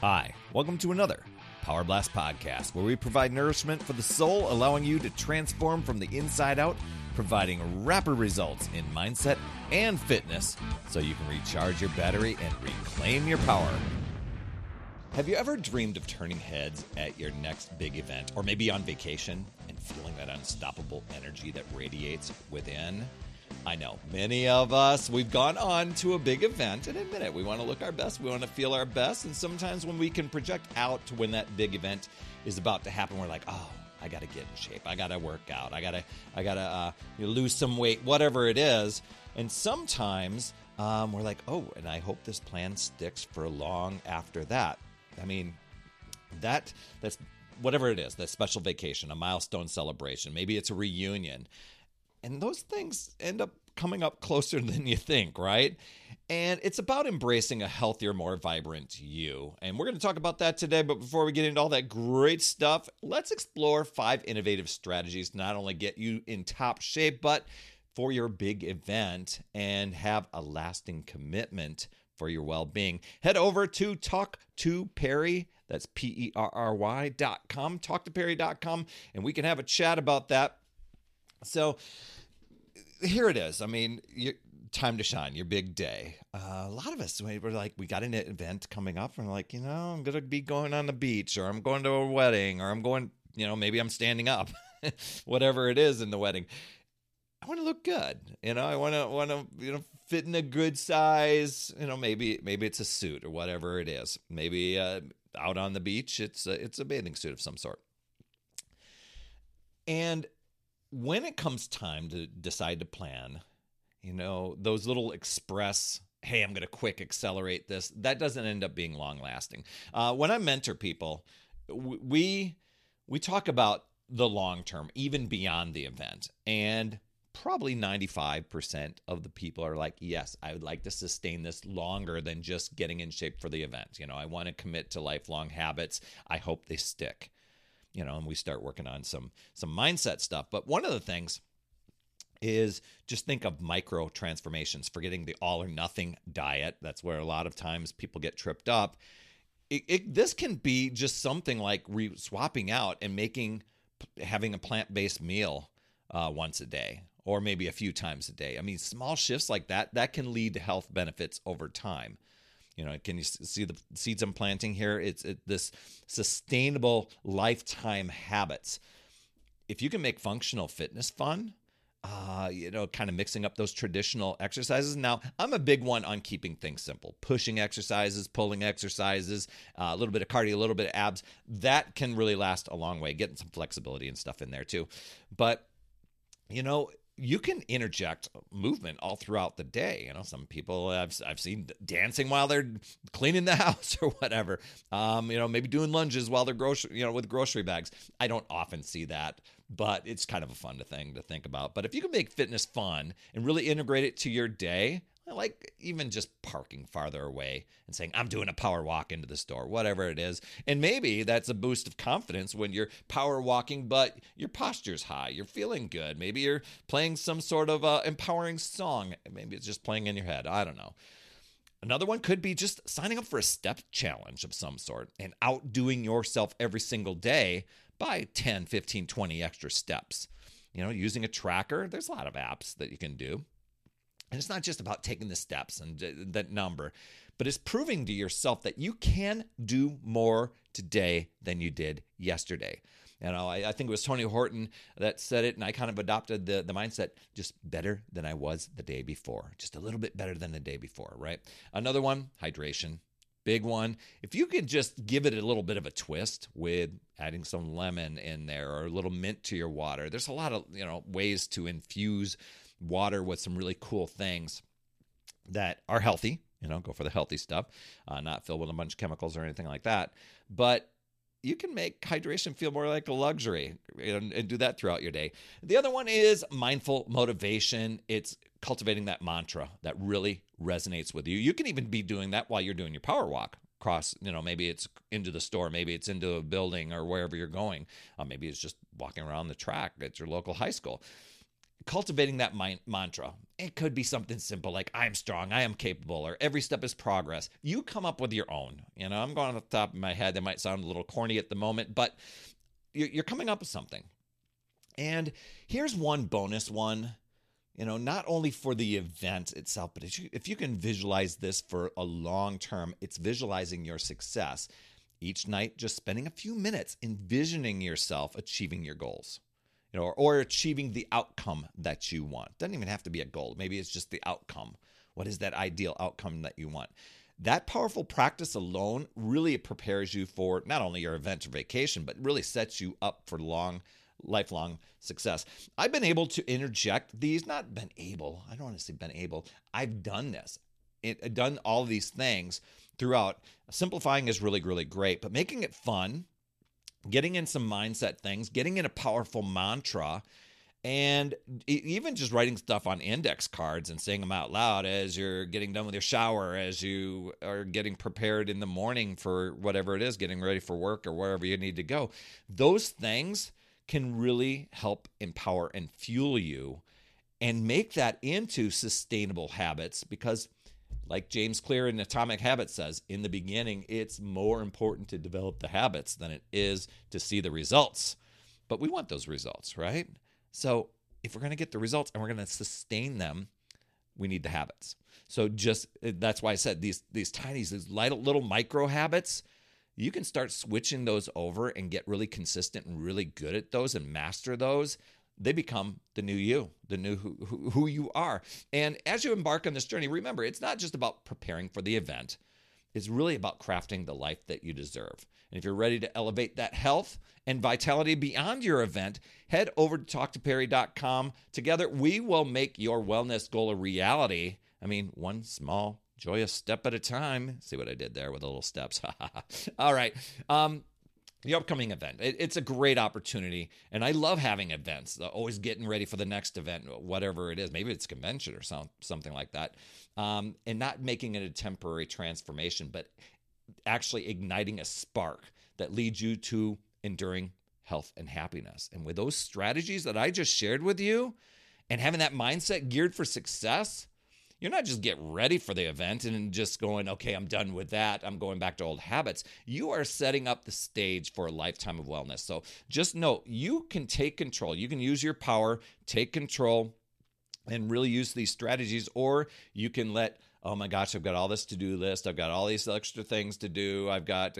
Hi, welcome to another Power Blast podcast where we provide nourishment for the soul, allowing you to transform from the inside out, providing rapid results in mindset and fitness so you can recharge your battery and reclaim your power. Have you ever dreamed of turning heads at your next big event, or maybe on vacation, and feeling that unstoppable energy that radiates within? I know, many of us, we've gone on to a big event and admit it. We want to look our best. We want to feel our best. And sometimes when we can project out to when that big event is about to happen, we're like, oh, I got to get in shape. I got to work out. I got to lose some weight, whatever it is. And sometimes we're like, oh, and I hope this plan sticks for long after that. I mean, that's whatever it is, that special vacation, a milestone celebration. Maybe it's a reunion. And those things end up coming up closer than you think, right? And it's about embracing a healthier, more vibrant you. And we're going to talk about that today. But before we get into all that great stuff, let's explore 5 innovative strategies to not only get you in top shape, but for your big event and have a lasting commitment for your well-being. Head over to talk2perry, that's PERRY.com, talk2perry.com, and we can have a chat about that. So here it is. I mean, time to shine, your big day. A lot of us, we're like, we got an event coming up and we're like, I'm going to be going on the beach, or I'm going to a wedding, or I'm going, maybe I'm standing up, whatever it is in the wedding. I want to look good. I want to, fit in a good size, maybe it's a suit or whatever it is. Maybe out on the beach, it's a bathing suit of some sort. And when it comes time to decide to plan, those little express, hey, I'm going to quick accelerate this, that doesn't end up being long lasting. When I mentor people, we talk about the long term, even beyond the event. And probably 95% of the people are like, yes, I would like to sustain this longer than just getting in shape for the event. I want to commit to lifelong habits. I hope they stick. And we start working on some mindset stuff. But one of the things is just think of micro transformations, forgetting the all or nothing diet. That's where a lot of times people get tripped up. This can be just something like swapping out and having a plant-based meal once a day, or maybe a few times a day. I mean, small shifts like that can lead to health benefits over time. Can you see the seeds I'm planting here? It's this sustainable lifetime habits. If you can make functional fitness fun, kind of mixing up those traditional exercises. Now, I'm a big one on keeping things simple. Pushing exercises, pulling exercises, a little bit of cardio, a little bit of abs. That can really last a long way. Getting some flexibility and stuff in there too. But, you can interject movement all throughout the day. Some people I've seen dancing while they're cleaning the house or whatever. Maybe doing lunges while they're with grocery bags. I don't often see that, but it's kind of a fun thing to think about. But if you can make fitness fun and really integrate it to your day, like even just parking farther away and saying, I'm doing a power walk into the store, whatever it is. And maybe that's a boost of confidence when you're power walking, but your posture's high. You're feeling good. Maybe you're playing some sort of empowering song. Maybe it's just playing in your head. I don't know. Another one could be just signing up for a step challenge of some sort and outdoing yourself every single day by 10, 15, 20 extra steps. Using a tracker. There's a lot of apps that you can do. And it's not just about taking the steps and that number, but it's proving to yourself that you can do more today than you did yesterday. I think it was Tony Horton that said it, and I kind of adopted the mindset, just better than I was the day before. Just a little bit better than the day before, right? Another one, hydration. Big one. If you could just give it a little bit of a twist with adding some lemon in there or a little mint to your water. There's a lot of, ways to infuse water with some really cool things that are healthy. Go for the healthy stuff, not filled with a bunch of chemicals or anything like that. But you can make hydration feel more like a luxury and do that throughout your day. The other one is mindful motivation. It's cultivating that mantra that really resonates with you. You can even be doing that while you're doing your power walk across, maybe it's into the store, maybe it's into a building or wherever you're going. Maybe it's just walking around the track at your local high school. cultivating that mantra. It could be something simple like, I am strong, I am capable, or every step is progress. You come up with your own. I'm going off the top of my head. That might sound a little corny at the moment, but you're coming up with something. And here's one bonus one, not only for the event itself, but if you can visualize this for a long term, it's visualizing your success. Each night, just spending a few minutes envisioning yourself achieving your goals, or achieving the outcome that you want. Doesn't even have to be a goal. Maybe it's just the outcome. What is that ideal outcome that you want? That powerful practice alone really prepares you for not only your event or vacation, but really sets you up for lifelong success. I've been able to interject these, I don't want to say been able. I've done this. I've done all of these things throughout. Simplifying is really, really great, but making it fun, getting in some mindset things, getting in a powerful mantra, and even just writing stuff on index cards and saying them out loud as you're getting done with your shower, as you are getting prepared in the morning for whatever it is, getting ready for work or wherever you need to go. Those things can really help empower and fuel you and make that into sustainable habits, because like James Clear in Atomic Habits says, in the beginning, it's more important to develop the habits than it is to see the results. But we want those results, right? So if we're going to get the results and we're going to sustain them, we need the habits. So that's why I said these little micro habits, you can start switching those over and get really consistent and really good at those and master those. They become the new you, the new who you are. And as you embark on this journey, remember, it's not just about preparing for the event. It's really about crafting the life that you deserve. And if you're ready to elevate that health and vitality beyond your event, head over to talktoperry.com. Together, we will make your wellness goal a reality. One small, joyous step at a time. See what I did there with the little steps? All right. The upcoming event. It's a great opportunity, and I love having events, always getting ready for the next event, whatever it is. Maybe it's a convention or something like that, and not making it a temporary transformation, but actually igniting a spark that leads you to enduring health and happiness. And with those strategies that I just shared with you and having that mindset geared for success, you're not just getting ready for the event and just going, okay, I'm done with that, I'm going back to old habits. You are setting up the stage for a lifetime of wellness. So just know you can take control. You can use your power, take control, and really use these strategies, or you can let, oh my gosh, I've got all this to-do list. I've got all these extra things to do. I've got,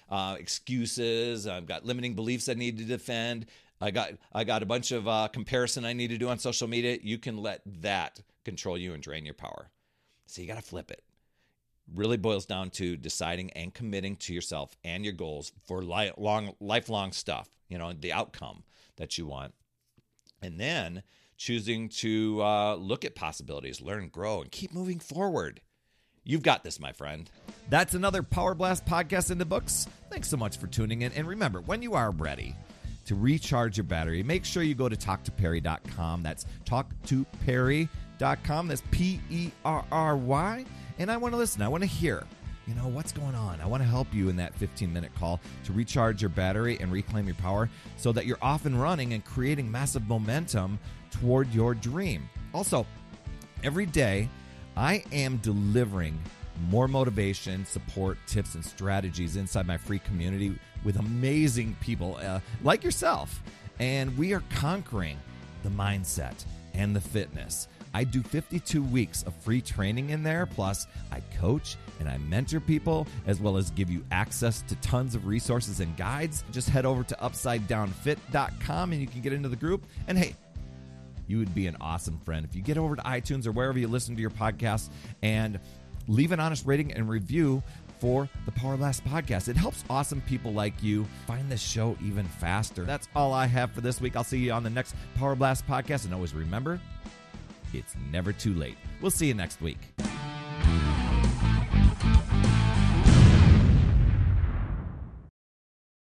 excuses. I've got limiting beliefs I need to defend. I got a bunch of comparison I need to do on social media. You can let that control you and drain your power. So you got to flip it. Really boils down to deciding and committing to yourself and your goals for lifelong stuff, the outcome that you want. And then choosing to look at possibilities, learn, grow, and keep moving forward. You've got this, my friend. That's another Power Blast podcast in the books. Thanks so much for tuning in. And remember, when you are ready to recharge your battery, make sure you go to talktoperry.com. That's talktoperry.com. That's Perry. And I want to listen. I want to hear, what's going on. I want to help you in that 15-minute call to recharge your battery and reclaim your power so that you're off and running and creating massive momentum toward your dream. Also, every day, I am delivering more motivation, support, tips, and strategies inside my free community with amazing people like yourself. And we are conquering the mindset and the fitness. I do 52 weeks of free training in there. Plus, I coach and I mentor people, as well as give you access to tons of resources and guides. Just head over to UpsideDownFit.com and you can get into the group. And hey, you would be an awesome friend if you get over to iTunes or wherever you listen to your podcast and leave an honest rating and review for the Power Blast podcast. It helps awesome people like you find this show even faster. That's all I have for this week. I'll see you on the next Power Blast podcast. And always remember, it's never too late. We'll see you next week.